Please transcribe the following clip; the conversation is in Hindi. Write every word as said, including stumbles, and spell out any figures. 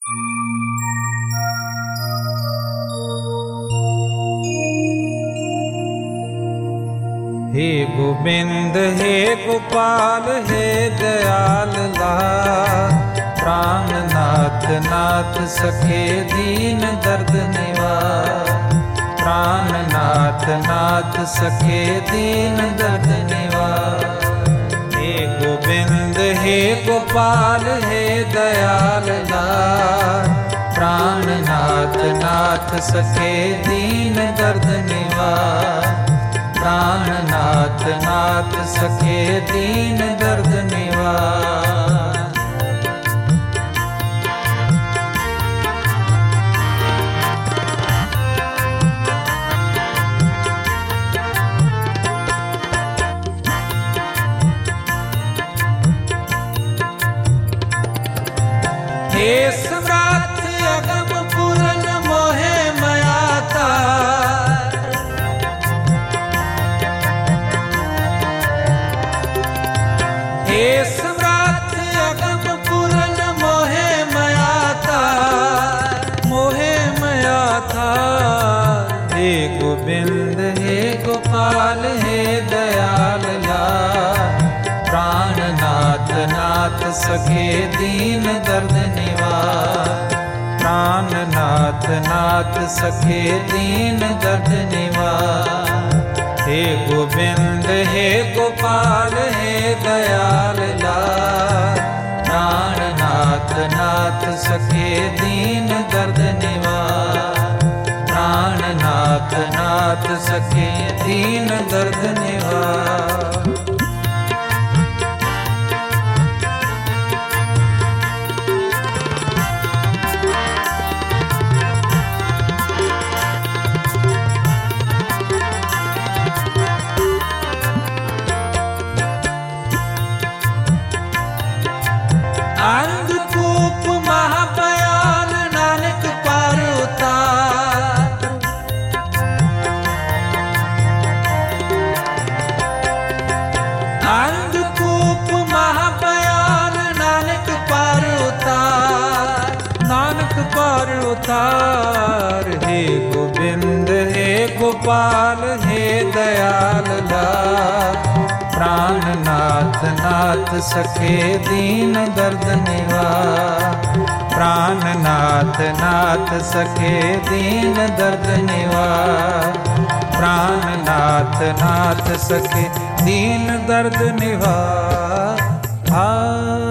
हे गोविंद हे गोपाल हे दयाल लाल, प्राणनाथ नाथ सखे दीन दर्द निवार। प्राणनाथ नाथ सखे दीन दर्द निवार। हे गोविंद हे गोपाल हे दयाल लाल, प्राणनाथ नाथ सखे दीन दर्द निवार। प्राणनाथ नाथ सखे दीन दर्द निवार। हे सम्राट अगम पूरन मोहे मयाता, हे सम्राट अगम पूरन मोहे मयाता, मोहे मयाता। हे गोविंद हे गोपाल हे दयाल लाल, प्राणनाथ नाथ सखे दीन दर्द निवार। प्राणनाथ नाथ सखे दीन दर्द निवार। हे गोविंद हे गोपाल हे दयाल लाल, प्राणनाथ नाथ सखे दीन दर्द निवार। प्राणनाथ नाथ सखे दीन दर्द निवार। अंधकूप महाभयाल नानक पार उतार। अंधकूप महाभयाल नानक पार उतार, नानक पार उतार। हे गोविंद हे गोपाल हे दयाल लाल, प्राणनाथ नाथ सखे दीन दर्द निवार। प्राणनाथ नाथ सखे दीन दर्द निवार। प्राणनाथ नाथ सखे दीन दर्द निवार। आ